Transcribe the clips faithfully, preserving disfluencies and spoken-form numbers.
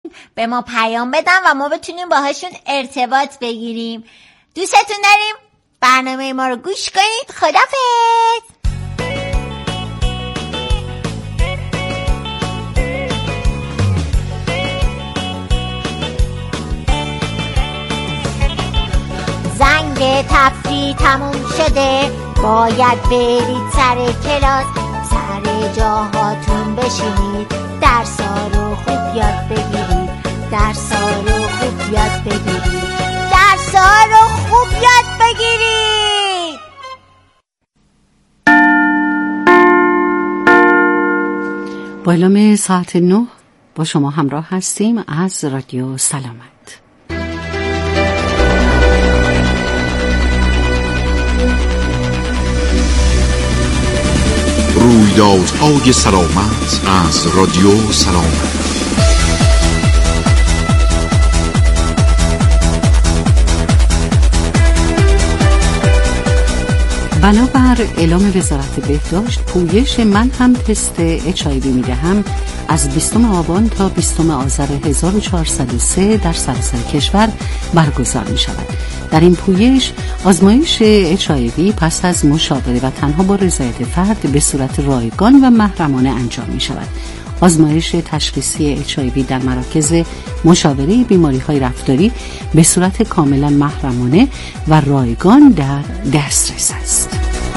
به ما پیام بدن و ما بتونیم باهاشون ارتباط بگیریم. دوستتون داریم. برنامه ما رو گوش کنید. خدافظ. زنگ تفریح تموم شده، باید برید سر کلاس. سر جاهاتون بشینید، درسا رو خوب یاد بگیرید. درسا رو خوب یاد بگیرید. درسا رو خوب یاد بگیرید. با اعلام ساعت نه با شما همراه هستیم از رادیو سلامت. رویدادهای سلامت از رادیو سلامت. بنابر اعلام وزارت بهداشت، پویش من هم تست اچ آی وی میدهم از بیستم آبان تا بیستم آذر هزار و چهارصد و سه در سراسر کشور برگزار می شود. در این پویش آزمایش اچ آی وی پس از مشاوره و تنها با رضایت فرد به صورت رایگان و محرمانه انجام می شود. آزمایش تشخیصی اچ آی وی در مراکز مشاوره بیماری‌های رفتاری به صورت کاملا محرمانه و رایگان در دسترس است.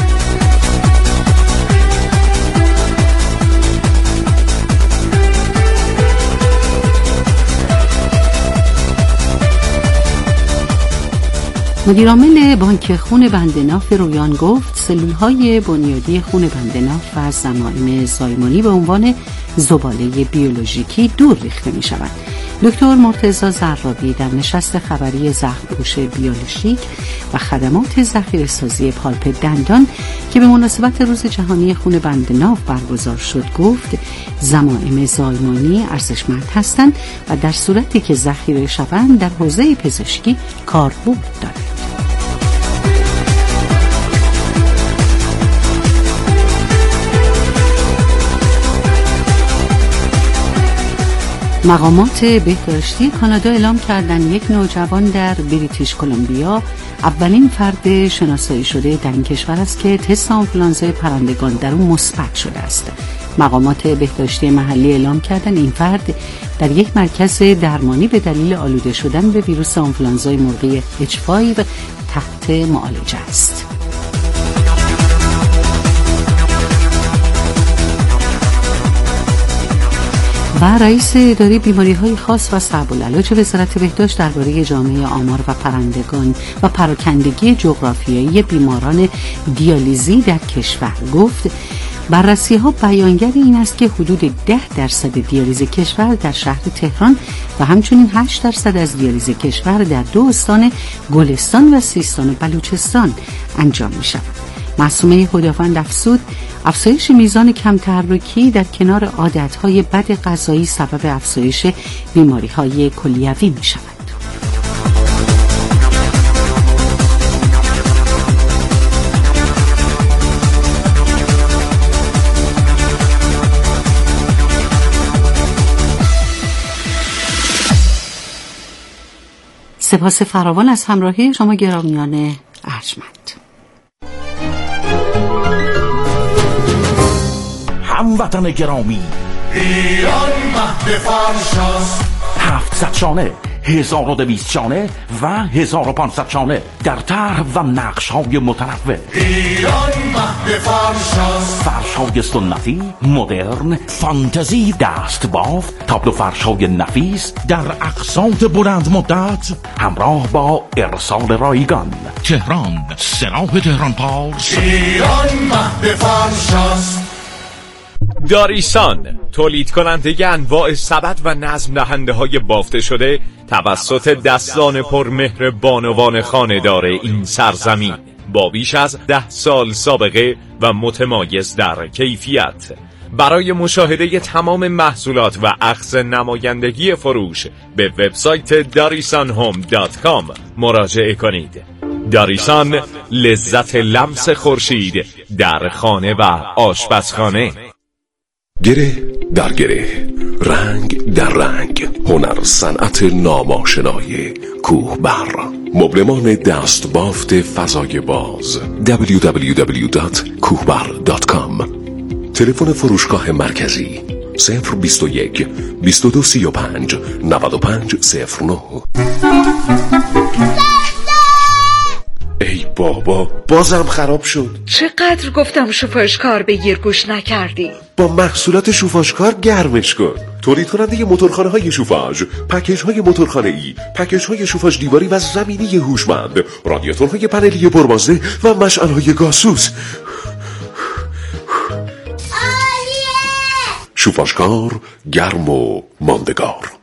مدیرعامل بانک خون بنده‌ناف رویان گفت سلول‌های بنیادی خون بنده‌ناف از ضمائم زایمانی به عنوان زباله بیولوژیکی دور ریخته می‌شوند. دکتر مرتضی زرابی در نشست خبری زخم‌پوش بیولوژیک و خدمات ذخیره‌سازی پالپ دندان که به مناسبت روز جهانی خون بنده‌ناف برگزار شد گفت ضمائم زایمانی ارزشمند هستند و در صورتی که ذخیره شوند در حوزه پزشکی کاربرد دارند. مقامات بهداشتی کانادا اعلام کردند یک نوجوان در بریتیش کلمبیا اولین فرد شناسایی شده در این کشور است که تست آنفولانزای پرندگان در اون مثبت شده است. مقامات بهداشتی محلی اعلام کردند این فرد در یک مرکز درمانی به دلیل آلوده شدن به ویروس آنفولانزای مرغی اچ پنج تحت معالجه است. و رئیس اداره بیماری‌های خاص و صعب العلاج وزارت بهداشت درباره جامعه آمار و پرندگان و پراکندگی جغرافیایی بیماران دیالیزی در کشور گفت بررسی‌ها بیانگر این است که حدود ده درصد دیالیز کشور در شهر تهران و همچنین هشت درصد از دیالیز کشور در دو استان گلستان و سیستان و بلوچستان انجام می‌شود. معصومه خداوند افزود افزایش میزان کم تحرکی در کنار عادتهای بد غذایی سبب افزایش بیماری‌های کلیوی می شود. سپاس فراوان از همراهی شما گرامیان ارجمند. هموطن گرامی، ایران مهد فرشاست، هفتصد شانه، هزار و دویست شانه و هزار و پانصد شانه در طرح و نقش‌های متنوع. ایران مهد فرشاست، فرش‌های سنتی، مدرن، فانتزی، دستبافت، تابلو فرش‌های نفیس در اقساط بلند مدت همراه با ارسال رایگان. تهران، سراح تهران پارس. ایران مهد فرشاست. داریسان، تولید کننده انواع سبد و نظم دهنده های بافته شده توسط دستان پرمهر بانوان خانه‌دار این سرزمین با بیش از ده سال سابقه و متمایز در کیفیت. برای مشاهده تمام محصولات و اخذ نمایندگی فروش به وبسایت داریسان هوم دات کام مراجعه کنید. داریسان، لذت لمس خورشید در خانه و آشپزخانه. گره در گره، رنگ در رنگ، هنر صنعت ناماشنای کوهبر، مبلمان دست بافت فضای باز. دبلیو دبلیو دبلیو دات کوهبر دات کام. تلفن فروشگاه مرکزی صفر بیست و یک بیست و دو سی و پنج نود و پنج صفر نه. ای بابا بازم خراب شد. چقدر گفتم شوفاژکار بگیر گوش نکردی. با محصولات شوفاژکار گرمش کن. تولید کننده موتورخانه های شوفاژ، پکیج های موتورخانه ای، پکیج های شوفاژ دیواری و زمینی هوشمند، رادیاتورهای پنلی پربازده و مشعل های گازسوز. شوفاژکار گرم و ماندگار.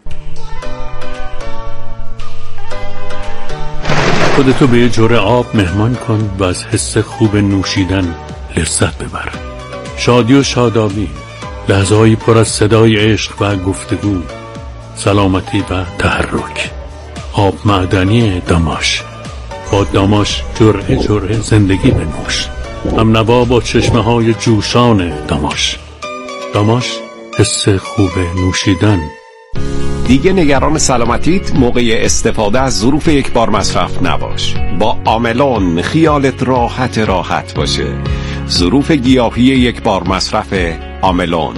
خودتو به یه جرعه آب مهمان کن و از حس خوب نوشیدن لذت ببر. شادی و شادابی، لحظه‌های پر از صدای عشق و گفتگو، سلامتی و تحرک. آب معدنی داماش. با داماش جرعه جرعه زندگی بنوش. هم نوا با چشمه های جوشان داماش. داماش حس خوب نوشیدن. دیگه نگران سلامتیت موقع استفاده از ظروف یک بار مصرف نباش. با آملون خیالت راحت راحت باشه. ظروف گیاهی یک بار مصرف آملون.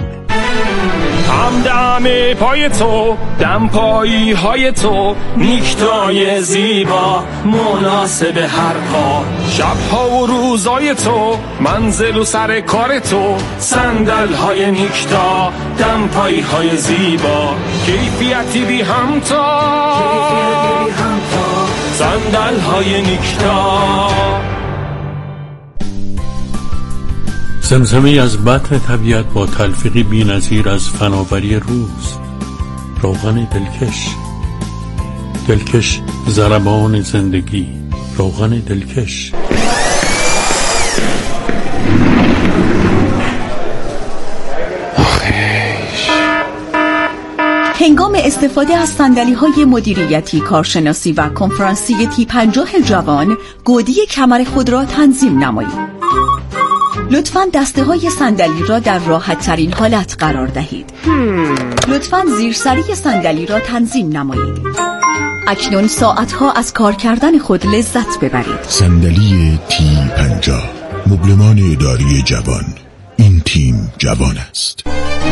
همدم پای تو، دم پایی های تو، نیکتای زیبا مناسب هر پا. شبها و روزای تو، منزل و سر کار تو، صندل های نیکتا، دم پایی های زیبا، کیفیتی بی همتا، صندل های نیکتا. زمزمه از بطن طبیعت با تلفیقی بی نظیر از فناوری روز. روغن دلکش. دلکش ضربان زندگی. روغن دلکش. هنگام استفاده از صندلی‌های مدیریتی، کارشناسی و کنفرانسی تی پنجاه جوان، گودی کمر خود را تنظیم نمایید. لطفاً دسته های صندلی را در راحت ترین حالت قرار دهید. لطفاً زیرسری صندلی را تنظیم نمایید. اکنون ساعتها از کار کردن خود لذت ببرید. صندلی تی پنجاه، مبلمان اداری جوان. این تیم جوان است.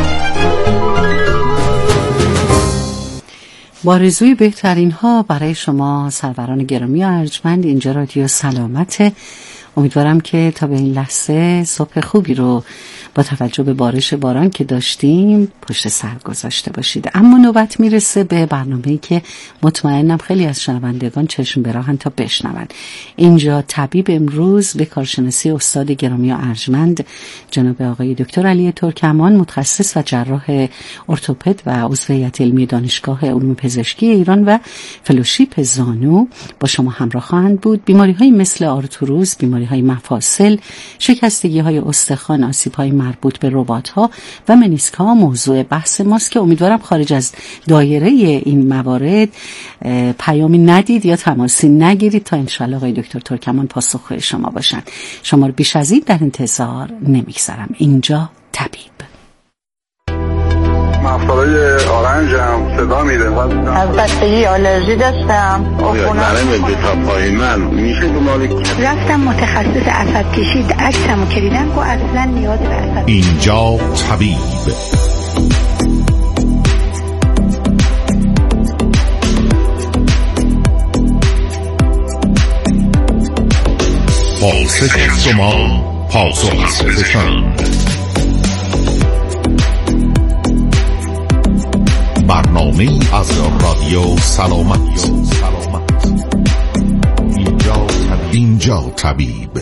بارزوی بهترین ها برای شما سروران گرامی و ارجمند. اینجا رادیو سلامت. امیدوارم که تا به این لحظه صبح خوبی رو با توجه به بارش باران که داشتیم پشت سر گذاشته باشید. اما نوبت میرسه به برنامه‌ای که مطمئنم خیلی از شنوندگان چشم به راهن تا بشنون. اینجا طبیب امروز به کارشناسی استاد گرامی و ارجمند جناب آقای دکتر علی ترکمان، متخصص و جراح ارتوپد و عضو هیئت علمی دانشگاه علوم پزشکی ایران و فلوشیپ زانو با شما همراه خواهند بود. بیماری‌های مثل آرتروز، بیماری‌های مفاصل، شکستگی‌های استخوان، آسیب‌های مربوط به رباط‌ها و منیسک‌ها موضوع بحث ماست که امیدوارم خارج از دایره این موارد پیامی ندید یا تماسی نگیرید تا انشالله آقای دکتر ترکمان پاسخگوی شما باشن. شما رو بیش از این در انتظار نمیگذارم. اینجا طبیب. مفصلای آرنج هم صدا میده. از بستگی آلرژی داشتم. نرم به تا پایین من میشه دنبال رفتم متخصص عصب کشید، عکسمو کردن و اصلا نیاز به عصب. اینجا طبیب. پاسخ شما پاسخ خودشان. برنامه از رادیو سلامت. اینجا طبیب. اینجا طبیب.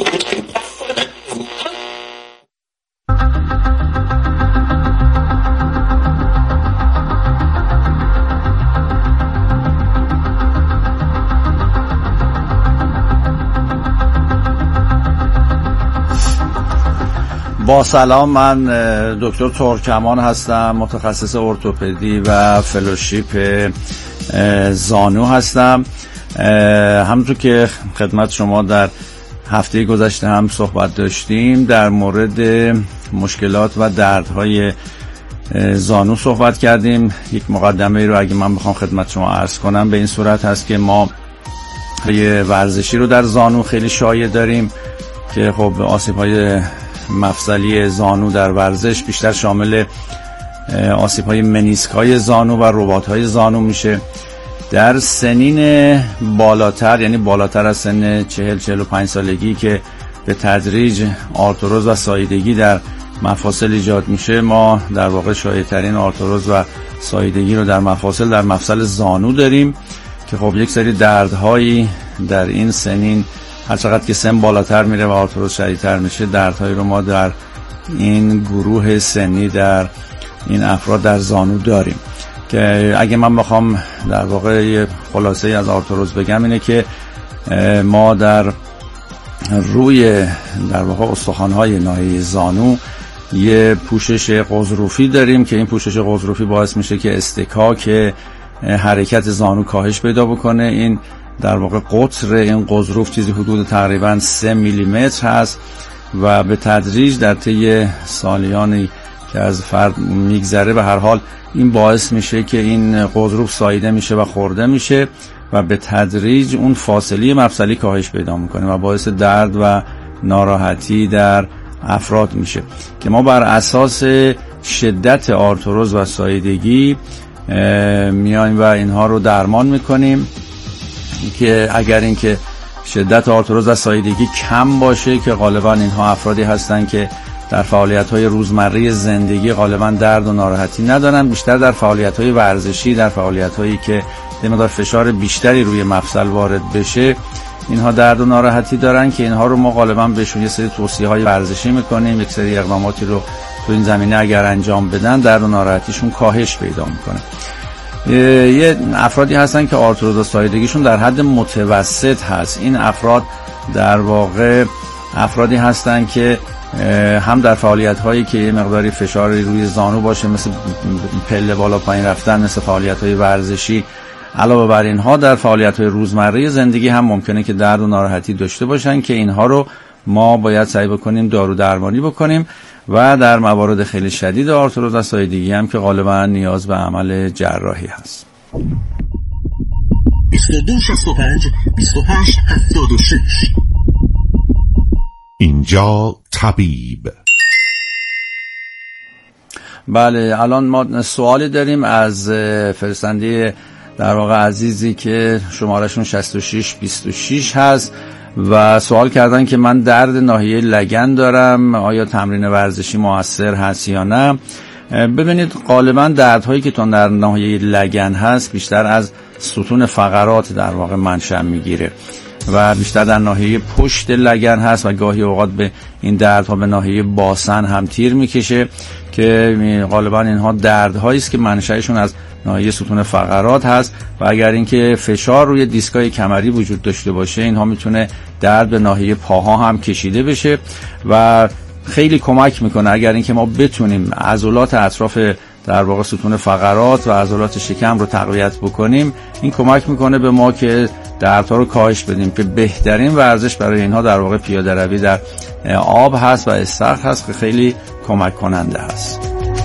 با سلام، من دکتر ترکمان هستم، متخصص ارتوپدی و فلوشیپ زانو هستم. همونطور که خدمت شما در هفته گذشته هم صحبت داشتیم در مورد مشکلات و دردهای زانو صحبت کردیم. یک مقدمه رو اگه من بخوام خدمت شما عرض کنم به این صورت هست که ما یه ورزشی رو در زانو خیلی شایع داریم که خب آسیب‌های مفصلی زانو در ورزش بیشتر شامل آسیب‌های منیسک‌های زانو و رباط‌های زانو میشه. در سنین بالاتر، یعنی بالاتر از سن چهل چهل و پنج سالگی که به تدریج آرتروز و ساییدگی در مفاصل ایجاد میشه، ما در واقع شایع‌ترین آرتروز و ساییدگی رو در مفاصل در مفصل زانو داریم که خب یک سری دردهایی در این سنین هر چقدر که سن بالاتر میره و آرتروز شدیدتر میشه، دردهایی رو ما در این گروه سنی در این افراد در زانو داریم که اگه من بخوام در واقع یه خلاصه از آرتروز بگم اینه که ما در روی در واقع استخوان‌های ناحیه زانو یه پوشش غضروفی داریم که این پوشش غضروفی باعث میشه که استکاک حرکت زانو کاهش پیدا بکنه. این در واقع قطر این غضروف چیزی حدود تقریبا سه میلیمتر هست و به تدریج در طی سالیانی که از فرد میگذره به هر حال این باعث میشه که این غضروف ساییده میشه و خورده میشه و به تدریج اون فاصله مفصلی کاهش پیدا میکنه و باعث درد و ناراحتی در افراد میشه که ما بر اساس شدت آرتروز و ساییدگی میایم و اینها رو درمان میکنیم که اگر اینکه شدت آرتروز و ساییدگی کم باشه که غالبا اینها افرادی هستن که در فعالیت‌های روزمره زندگی غالبا درد و ناراحتی ندارن، بیشتر در فعالیت‌های ورزشی، در فعالیت‌هایی که یه مقدار فشار بیشتری روی مفصل وارد بشه اینها درد و ناراحتی دارن که اینها رو ما غالبا بهشون یه سری توصیه‌های ورزشی میکنیم، یک سری اقداماتی رو تو این زمینه اگر انجام بدن درد و ناراحتیشون کاهش پیدا میکنه. یه افرادی هستن که آرتروز و ساییدگیشون در حد متوسط هست. این افراد در واقع افرادی هستن که هم در فعالیت هایی که یه مقداری فشاری روی زانو باشه مثل پله بالا پایین رفتن، مثل فعالیت های ورزشی، علاوه بر اینها در فعالیت های روزمره زندگی هم ممکنه که درد و ناراحتی داشته باشن که اینها رو ما باید سعی بکنیم دارو درمانی بکنیم و در موارد خیلی شدید آرتروز و ساییدگی هم که غالبا نیاز به عمل جراحی هست. بیست و دو شصت و پنج بیست و هشت هفتاد و شش اینجا طبیب. بله، الان ما سوالی داریم از فرستنده در واقع عزیزی که شمارشون شصت و شش بیست و شش هست و سوال کردن که من درد ناحیه لگن دارم، آیا تمرین ورزشی موثر هست یا نه؟ ببینید غالبا دردهایی که تون در ناحیه لگن هست بیشتر از ستون فقرات در واقع منشأ میگیره و بیشتر در ناحیه پشت لگن هست و گاهی اوقات به این دردها به ناحیه باسن هم تیر میکشه که غالبا اینها دردهایی است که منشأشون از ناحیه ستون فقرات هست و اگر اینکه فشار روی دیسکای کمری وجود داشته باشه اینها میتونه درد به ناحیه پاها هم کشیده بشه و خیلی کمک میکنه اگر اینکه ما بتونیم عضلات اطراف در واقع ستون فقرات و عضلات شکم رو تقویت بکنیم. این کمک میکنه به ما که دردها رو کاهش بدیم که بهترین ورزش برای اینها در واقع پیاده روی در آب هست و استخر هست که خیلی کمک کننده هست.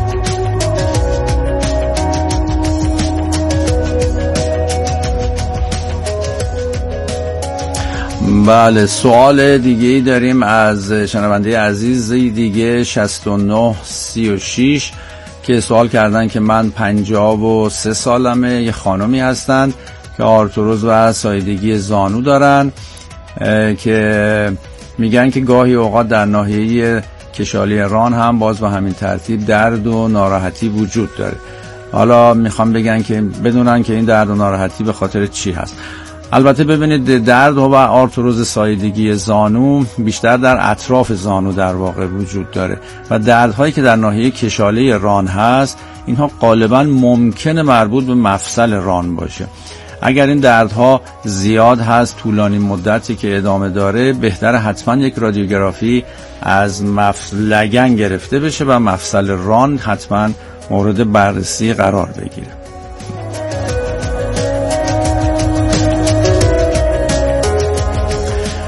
بله، سوال دیگه ای داریم از شنونده عزیز دیگه شصت و نه سی و شش که سوال کردن که من پنجاه و سه سالمه، یه خانمی هستند که آرتروز و ساییدگی زانو دارن که میگن که گاهی اوقات در ناحیه کشالی ران هم باز به همین ترتیب درد و ناراحتی وجود داره. حالا میخوام بگن که بدونن که این درد و ناراحتی به خاطر چی هست. البته ببینید درد و آرتروز ساییدگی زانو بیشتر در اطراف زانو در واقع وجود داره و دردهایی که در ناحیه کشاله ران هست اینها غالبا ممکنه مربوط به مفصل ران باشه. اگر این دردها زیاد هست، طولانی مدتی که ادامه داره، بهتره حتما یک رادیوگرافی از مفصل لگن گرفته بشه و مفصل ران حتما مورد بررسی قرار بگیره.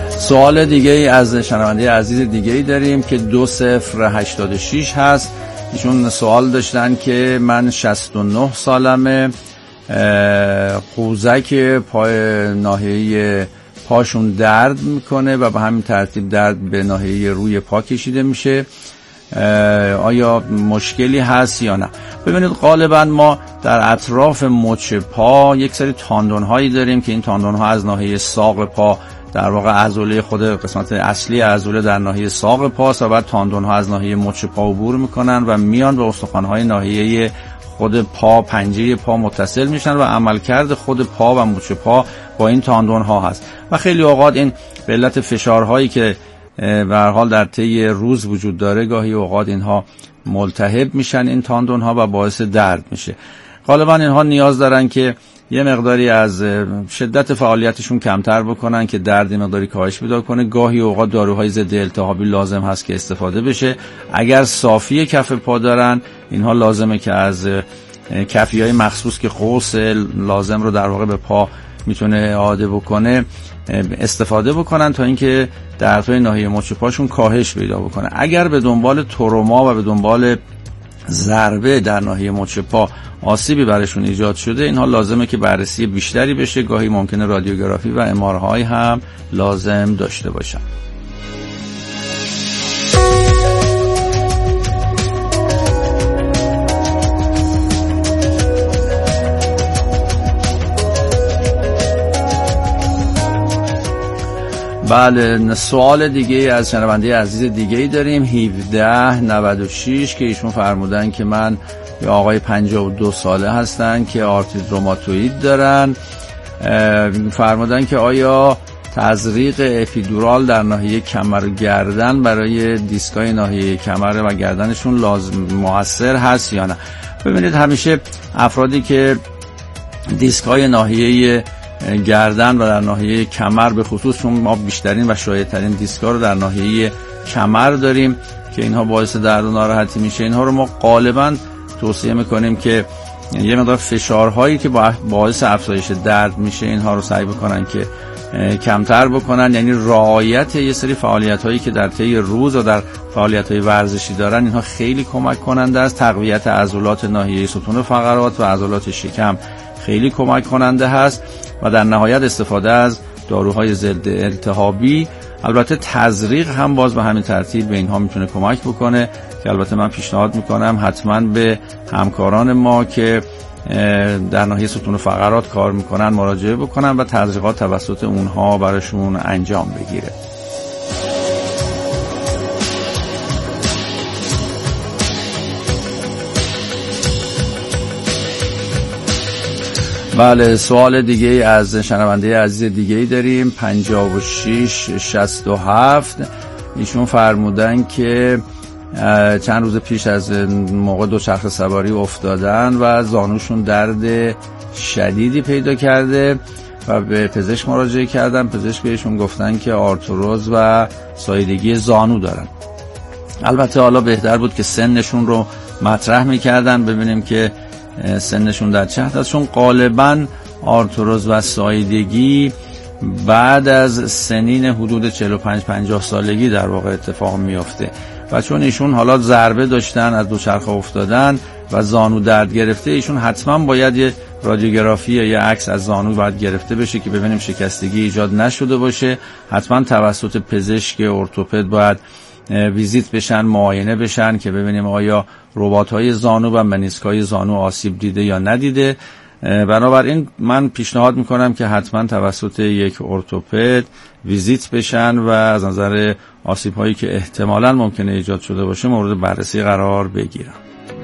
سوال دیگه ای از شنونده عزیز دیگه ای داریم که دو صفر هشتاد و شش هست ایشون سوال داشتن که من شصت و نه سالمه، قوزک پای ناحیه پاشون درد میکنه و به همین ترتیب درد به ناحیه روی پا کشیده میشه، آیا مشکلی هست یا نه؟ ببینید غالبا ما در اطراف مچ پا یک سری تاندون هایی داریم که این تاندون ها از ناحیه ساق پا در واقع عضله خود قسمت اصلی عضله در ناحیه ساق پاست و بعد تاندون ها از ناحیه مچ پا عبور میکنن و میان به استخوان های ناحیه خود پا، پنجه پا متصل میشن و عملکرد خود پا و مچ پا با این تاندون ها هست و خیلی اوقات این به علت فشارهایی که به هر حال در طی روز وجود داره گاهی اوقات اینها ملتهب میشن این تاندون ها و باعث درد میشه. غالبا اینها نیاز دارن که یه مقداری از شدت فعالیتشون کمتر بکنن که درد مقداری کاهش پیدا کنه. گاهی اوقات داروهای ضد التهابی لازم هست که استفاده بشه. اگر صافی کف پا دارن اینها لازمه که از کفی‌های مخصوص که قوس لازم رو در واقع به پا میتونه اعاده بکنه استفاده بکنن تا اینکه دردهای ناحیه مچ پاشون کاهش پیدا بکنه. اگر به دنبال تروما و به دنبال ضربه در ناحیه مچ پا آسیبی برشون ایجاد شده اینها لازمه که بررسی بیشتری بشه. گاهی ممکنه رادیوگرافی و ام آر آی هم لازم داشته باشن. بله، سوال دیگه از شنونده عزیز دیگه ای داریم هفده نود و شش که ایشون فرمودن که من یه آقای پنجاه و دو ساله هستن که آرتریت روماتوئید دارن. فرمودن که آیا تزریق اپیدورال در ناحیه کمر و گردن برای دیسکای ناحیه کمر و گردنشون لازم مؤثر هست یا نه؟ ببینید همیشه افرادی که دیسکای ناحیه گردن و در ناحیه کمر به خصوص چون ما بیشترین و شایع‌ترین دیسکا رو در ناحیه کمر داریم که اینها باعث درد و ناراحتی میشه، اینها رو ما غالباً توصیه میکنیم که یه مقدار فشارهایی که باعث افزایش درد میشه اینها رو سعی بکنن که کمتر بکنن، یعنی رعایت یه سری فعالیت‌هایی که در طی روز و در فعالیت‌های ورزشی دارن اینها خیلی کمک کننده است. تقویت عضلات ناحیه ستون فقرات و عضلات شکم خیلی کمک کننده هست و در نهایت استفاده از داروهای ضد التهابی. البته تزریق هم باز به همین ترتیب به اینها میتونه کمک بکنه که البته من پیشنهاد میکنم حتما به همکاران ما که در ناحیه ستون فقرات کار میکنن مراجعه بکنن و تزریقات توسط اونها براشون انجام بگیره. بله، سوال دیگه از شنونده عزیز دیگه داریم پنجاه و شش شصت و هفت. ایشون فرمودن که چند روز پیش از موقع دوچرخه سواری افتادن و زانوشون درد شدیدی پیدا کرده و به پزشک مراجعه کردن. پزشک بهشون گفتن که آرتروز و ساییدگی زانو دارن. البته حالا بهتر بود که سنشون رو مطرح میکردن ببینیم که سنشون در چه حد است، چون غالباً آرتروز و ساییدگی بعد از سنین حدود چهل و پنج پنجاه سالگی در واقع اتفاق میفته و چون ایشون حالا ضربه داشتن از دوچرخه افتادن و زانو درد گرفته، ایشون حتما باید یه رادیوگرافی یا یه عکس از زانو باید گرفته بشه که ببینیم شکستگی ایجاد نشده باشه. حتما توسط پزشک ارتوپد باید ویزیت بشن، معاینه بشن که ببینیم آیا رباط‌های زانو و منیسک‌های زانو آسیب دیده یا ندیده. بنابراین من پیشنهاد میکنم که حتما توسط یک ارتوپد ویزیت بشن و از نظر آسیب‌هایی که احتمالاً ممکنه ایجاد شده باشه مورد بررسی قرار بگیرن.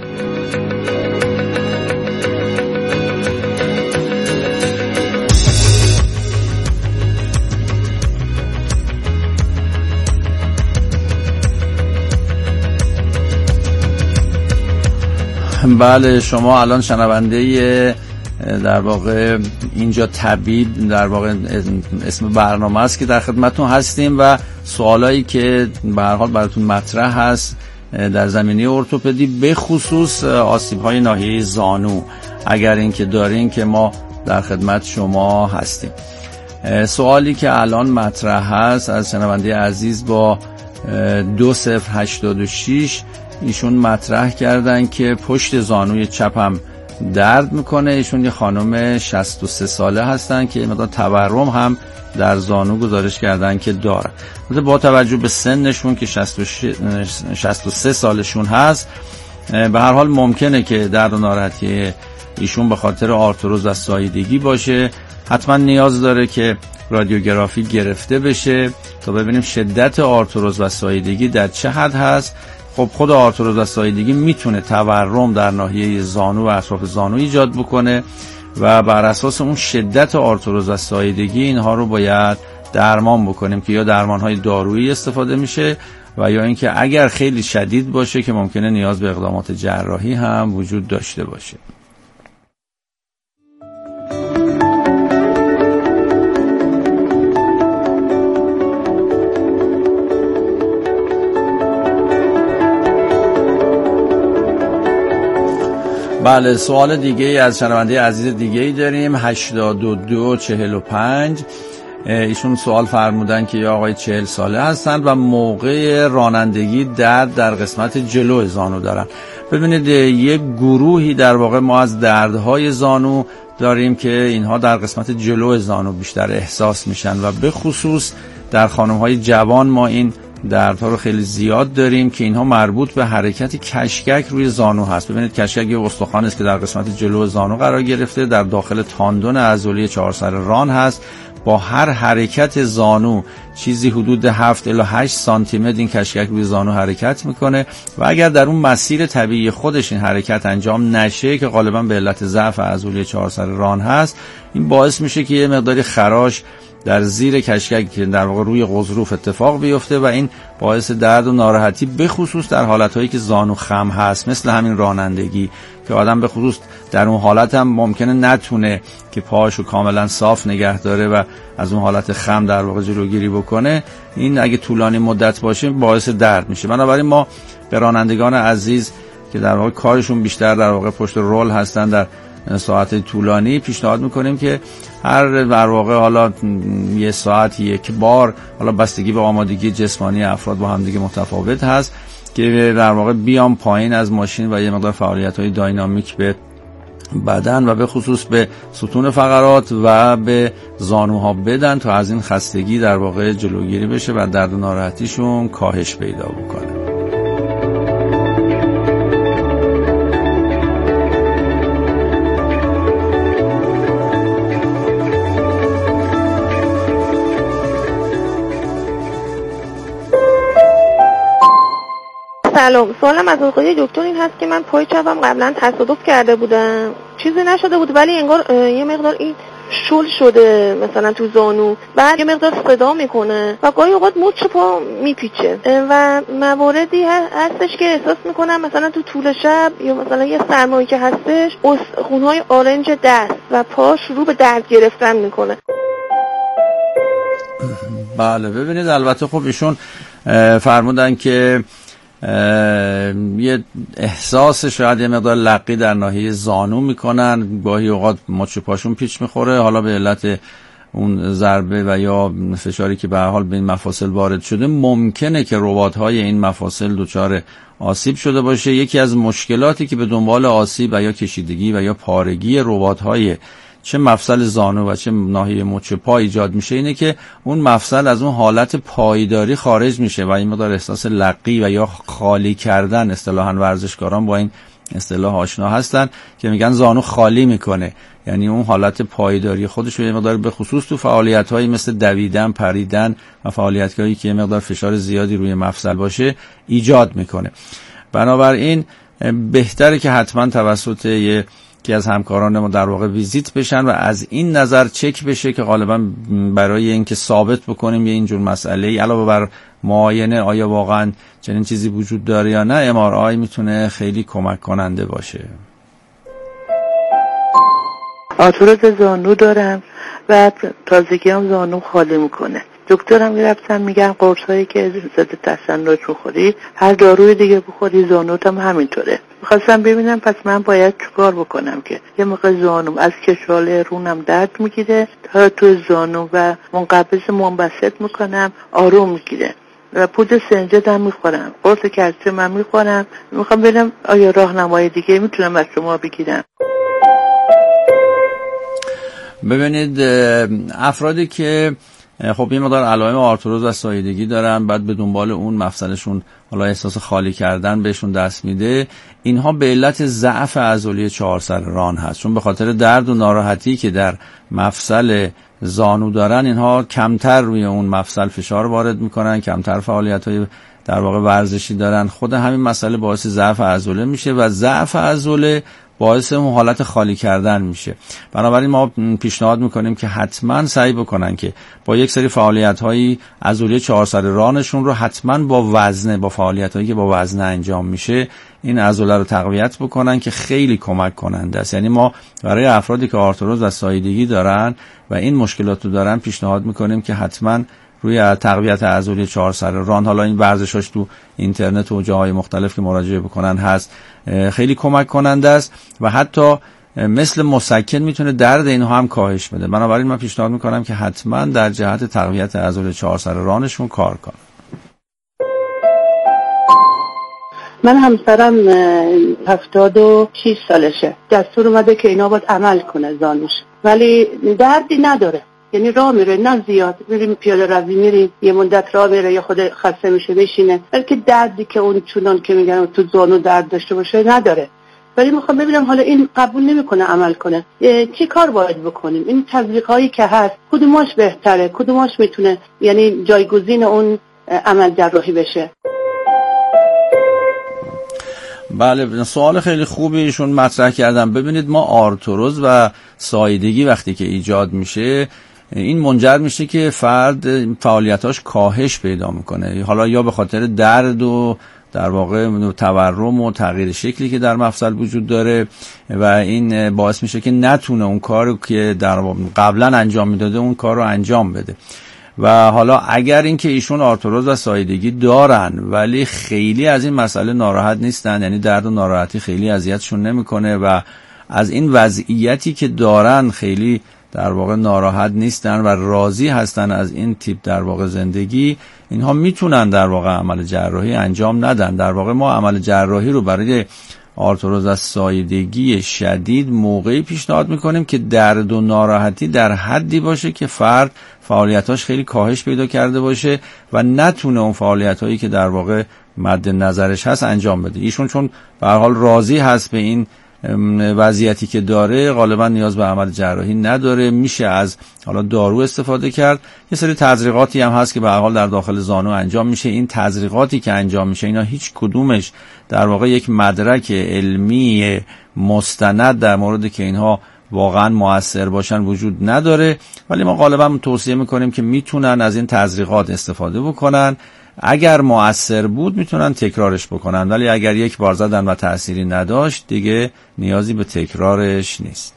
بله، شما الان شنونده در واقع اینجا طبیب در واقع اسم برنامه است که در خدمتتون هستیم و سوالایی که به هر حال براتون مطرح هست در زمینه ارتوپدی به خصوص آسیب‌های ناحیه زانو اگر این که دارین که ما در خدمت شما هستیم. سوالی که الان مطرح هست از شنونده عزیز با دو صفر هشتاد و شش ایشون مطرح کردن که پشت زانوی چپم درد میکنه. ایشون یه خانم شصت و سه ساله هستن که مقدار تورم هم در زانو گزارش کردن که دارن. با توجه به سنشون که شصت و سه سالشون هست، به هر حال ممکنه که درد و ناراحتی ایشون به خاطر آرتروز و ساییدگی باشه. حتما نیاز داره که رادیوگرافی گرفته بشه تا ببینیم شدت آرتروز و ساییدگی در چه حد هست. خب خود آرتروز و ساییدگی میتونه تورم در ناحیه زانو و اطراف زانو ایجاد بکنه و بر اساس اون شدت آرتروز و ساییدگی اینها رو باید درمان بکنیم که یا درمان‌های دارویی استفاده میشه و یا اینکه اگر خیلی شدید باشه که ممکنه نیاز به اقدامات جراحی هم وجود داشته باشه. بله، سوال دیگه ای از شنونده عزیز دیگه ای داریم. هشتاد و دو چهل و پنج ایشون سوال فرمودن که یا آقای چهل ساله هستند و موقع رانندگی درد در قسمت جلو زانو دارن. ببینید یک گروهی در واقع ما از دردهای زانو داریم که اینها در قسمت جلو زانو بیشتر احساس میشن و به خصوص در خانم‌های جوان ما این دردها رو خیلی زیاد داریم که اینها مربوط به حرکت کشکک روی زانو هست. ببینید کشکک یه استخوان است که در قسمت جلو زانو قرار گرفته، در داخل تاندون عضله چهار سر ران هست. با هر حرکت زانو چیزی حدود هفت الی هشت سانتی متر این کشکک روی زانو حرکت میکنه و اگر در اون مسیر طبیعی خودش این حرکت انجام نشه که غالبا به علت ضعف عضله چهار سر ران هست، این باعث میشه که یه مقداری خراش در زیر کشکک که در واقع روی غضروف اتفاق بیفته و این باعث درد و ناراحتی به خصوص در حالتهایی که زانو خم هست، مثل همین رانندگی که آدم به خصوص در اون حالت هم ممکنه نتونه که پاهاشو کاملا صاف نگه داره و از اون حالت خم در واقع جلوگیری بکنه. این اگه طولانی مدت باشه باعث درد میشه. بنابراین ما به رانندگان عزیز که در واقع کارشون بیشتر در واقع پشت رول هستن در ساعت طولانی پیشنهاد میکنیم که هر در واقع حالا یه ساعت یک بار، حالا بستگی به آمادگی جسمانی افراد با هم دیگه متفاوت هست، که در واقع بیام پایین از ماشین و یه مقدار فعالیت‌های داینامیک به بدن و به خصوص به ستون فقرات و به زانوها بدن تا از این خستگی در واقع جلوگیری بشه و درد و ناراحتیشون کاهش پیدا بکنه. سلام، سوالم از آقای دکتر این هست که من پای چپم قبلا تصادف کرده بودم، چیزی نشده بود ولی انگار یه مقدار این شل شده مثلا تو زانو، بعد یه مقدار صدا میکنه و گاهی اوقات مچ پا میپیچه و مواردی هستش که احساس میکنم مثلا تو طول شب یا مثلا یه سرمایی که هستش استخونهای آرنج دست و پا شروع به درد گرفتن میکنه. بله ببینید، البته خب ایشون فرمودن که یه احساس شاید یه مقدار لقی در ناحیه زانو میکنن، گاهی اوقات مچ پاشون پیچ میخوره، حالا به علت اون ضربه و یا فشاری که به هر حال به این مفاصل وارد شده ممکنه که رباط‌های این مفاصل دچار آسیب شده باشه. یکی از مشکلاتی که به دنبال آسیب و یا کشیدگی و یا پارگی رباط‌های چه مفصل زانو و چه ناحیه مچ پا ایجاد میشه اینه که اون مفصل از اون حالت پایداری خارج میشه و این مقدار احساس لقی و یا خالی کردن، اصطلاحاً ورزشکاران با این اصطلاح آشنا هستن که میگن زانو خالی میکنه، یعنی اون حالت پایداری خودش رو یه مقدار به خصوص تو فعالیت‌هایی مثل دویدن، پریدن و فعالیت‌هایی که یه مقدار فشار زیادی روی مفصل باشه ایجاد میکنه. بنابراین بهتره که حتما توسط یه که از همکاران ما در واقع ویزیت بشن و از این نظر چک بشه که غالبا برای اینکه ثابت بکنیم یه اینجور مسئله علاوه بر معاینه آیا واقعا چنین چیزی وجود داره یا نه، ام آر آی میتونه خیلی کمک کننده باشه. آرتروز زانو دارم و تازگی هم زانو خالی میکنه. دکترم میرفتم میگن قرص هایی که ضد تسنج بخوری، هر داروی دیگه بخوری زانوت هم همینطوره. میخواستم ببینم پس من باید چیکار بکنم که یه موقع زانوم از کشاله رونم درد میگیره تا تو زانو و منقبض منبسط میکنم آروم میگیره، و پودر سنجد هم میخورم، قرص کلسیم هم میخورم. میخوام ببینم آیا راهنمای دیگه میتونم از شما بگیرم؟ ببینید افرادی که خب یه مقدار علائم آرتروز و ساییدگی دارن، بعد به دنبال اون مفصلشون حالا احساس خالی کردن بهشون دست میده، اینها به علت ضعف عضله چهارسر ران هست، چون به خاطر درد و ناراحتی که در مفصل زانو دارن اینها کمتر روی اون مفصل فشار وارد میکنن، کمتر فعالیت‌های در واقع ورزشی دارن. خود همین مسئله باعث ضعف عضله میشه و ضعف عضله باعث اون حالت خالی کردن میشه. بنابراین ما پیشنهاد میکنیم که حتما سعی بکنن که با یک سری فعالیت‌های عضله چهارسر رانشون رو حتما با وزنه، با فعالیت‌هایی که با وزنه انجام میشه این عضله رو تقویت بکنن که خیلی کمک کننده است. یعنی ما برای افرادی که آرتروز و ساییدگی دارن و این مشکلات رو دارن پیشنهاد میکنیم که حتما روی تقویت عضله چهارسر ران، حالا این ورزشاش تو اینترنت و جاهای مختلف که مراجعه بکنن هست، خیلی کمک کننده است و حتی مثل مسکن میتونه درد اینها هم کاهش بده. بنابراین من پیشنهاد میکنم که حتما در جهت تقویت عضله چهارسر رانشون کار کنن. من همسرم هفتاد و شش سالشه، دستور اومده که اینا باید عمل کنه زانوش، ولی دردی نداره، یعنی راه میره نه زیاد، میریم پیاده روی میریم یه مدت راه میره یا خود خسته میشه بشینه، بلکه دردی که اون چونان که میگن تو زانو درد داشته باشه نداره. ولی میخوام ببینم حالا این قبول نمیکنه عمل کنه، چی کار باید بکنیم؟ این تطبیقایی که هست کدوماش بهتره، کدوماش میتونه یعنی جایگزین اون عمل جراحی بشه؟ بله، سوال خیلی خوبی ایشون مطرح کردن. ببینید ما آرتروز و ساییدگی وقتی که ایجاد میشه این منجر میشه که فرد فعالیتاش کاهش پیدا میکنه، حالا یا به خاطر درد و در واقع تورم و تغییر شکلی که در مفصل وجود داره و این باعث میشه که نتونه اون کارو که در قبلا انجام میداده اون کار رو انجام بده. و حالا اگر اینکه ایشون آرتروز و ساییدگی دارن ولی خیلی از این مسئله ناراحت نیستن، یعنی درد و ناراحتی خیلی اذیتشون نمیکنه و از این وضعیتی که دارن خیلی در واقع ناراحت نیستن و راضی هستن از این تیپ در واقع زندگی، اینها میتونن در واقع عمل جراحی انجام ندن. در واقع ما عمل جراحی رو برای آرتروز و ساییدگی شدید موقعی پیشنهاد میکنیم که درد و ناراحتی در حدی باشه که فرد فعالیتاش خیلی کاهش پیدا کرده باشه و نتونه اون فعالیتایی که در واقع مد نظرش هست انجام بده. ایشون چون به هر حال راضی هست به این وضعیتی که داره، غالبا نیاز به عمل جراحی نداره، میشه از حالا دارو استفاده کرد. یه سری تزریقاتی هم هست که به هر حال در داخل زانو انجام میشه. این تزریقاتی که انجام میشه اینا هیچ کدومش در واقع یک مدرک علمی مستند در مورد که اینها واقعا مؤثر باشن وجود نداره، ولی ما غالبا توصیه میکنیم که میتونن از این تزریقات استفاده بکنن. اگر مؤثر بود میتونن تکرارش بکنن، ولی اگر یک بار زدن و تأثیری نداشت دیگه نیازی به تکرارش نیست.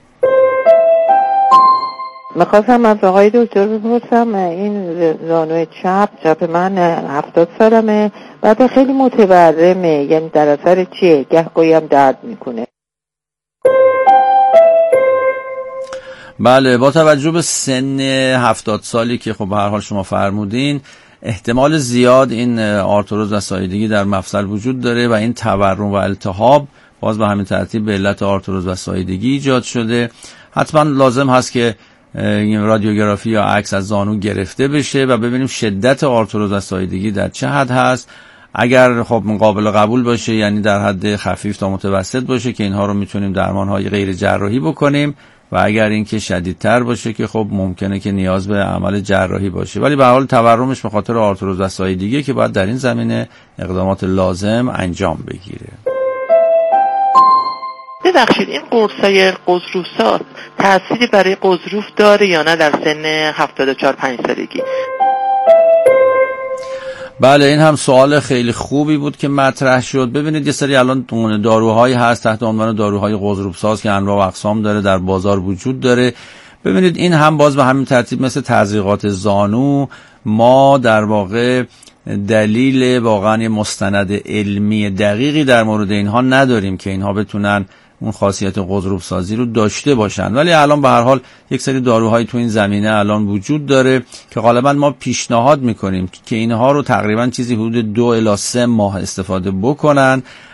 میخواستم از آقای دکتر بپرسم، این زانوی چپ چپ من هفتاد سالمه، بعد خیلی متورمه، یعنی در اثر چیه؟ گهگاهی هم درد میکنه. بله، با توجه به سن هفتاد سالی که خب به هر حال شما فرمودین، احتمال زیاد این آرتروز و ساییدگی در مفصل وجود داره و این تورم و التهاب باز به همین ترتیب به علت آرتروز و ساییدگی ایجاد شده. حتما لازم هست که رادیوگرافی یا عکس از زانو گرفته بشه و ببینیم شدت آرتروز و ساییدگی در چه حد هست. اگر خب قابل قبول باشه، یعنی در حد خفیف تا متوسط باشه که اینها رو میتونیم درمانهای غیر جراحی بکنیم، و اگر اینکه شدیدتر باشه که خب ممکنه که نیاز به عمل جراحی باشه. ولی به هر حال تورمش به خاطر آرتروز و ساییدگی که باید در این زمینه اقدامات لازم انجام بگیره. ببخشید، این قرصای قزروسات تأثیری برای قزروف داره یا نه در سن هفتاد و چهار پنج سالگی؟ بله، این هم سوال خیلی خوبی بود که مطرح شد. ببینید یه سری الان داروهایی هست تحت عنوان داروهای قزروفساز که انواع و اقسام داره، در بازار وجود داره. ببینید این هم باز به همین ترتیب مثل تزریقات زانو ما در واقع دلیل واقعا مستند علمی دقیقی در مورد اینها نداریم که اینها بتونن اون خاصیت غضروف سازی رو داشته باشن. ولی الان به هر حال یک سری داروهای تو این زمینه الان وجود داره که غالبا ما پیشنهاد میکنیم که اینها رو تقریبا چیزی حدود دو الی سه ماه استفاده بکنن.